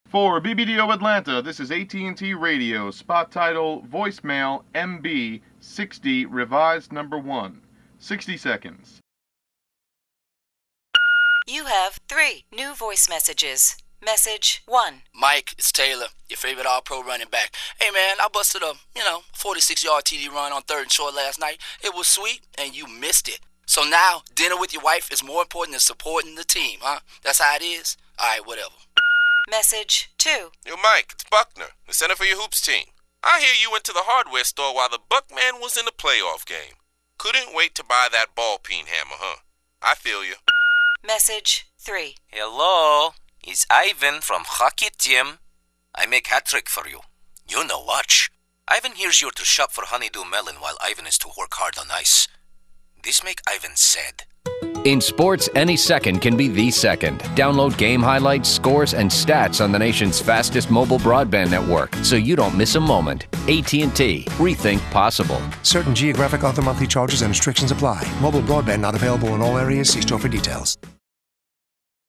For BBDO Atlanta, this is AT&T Radio, spot title, voicemail, MB, 60, revised number 1. 60 seconds. You have 3 new voice messages. Message 1. Mike, it's Taylor, your favorite All-Pro running back. Hey, man, I busted a, 46-yard TD run on 3rd and short last night. It was sweet, and you missed it. So now, dinner with your wife is more important than supporting the team, huh? That's how it is? All right, whatever. Message 2. Yo, Mike, it's Buckner, the center for your hoops team. I hear you went to the hardware store while the Buckman was in the playoff game. Couldn't wait to buy that ball-peen hammer, huh? I feel you. Message 3. Hello, it's Ivan from Hockey Team. I make hat trick for you. You know watch. Ivan here's you to shop for Honeydew Melon while Ivan is to work hard on ice. This make Ivan sad. In sports, any second can be the second. Download game highlights, scores, and stats on the nation's fastest mobile broadband network so you don't miss a moment. AT&T. Rethink possible. Certain geographic other monthly charges and restrictions apply. Mobile broadband not available in all areas. See store for details.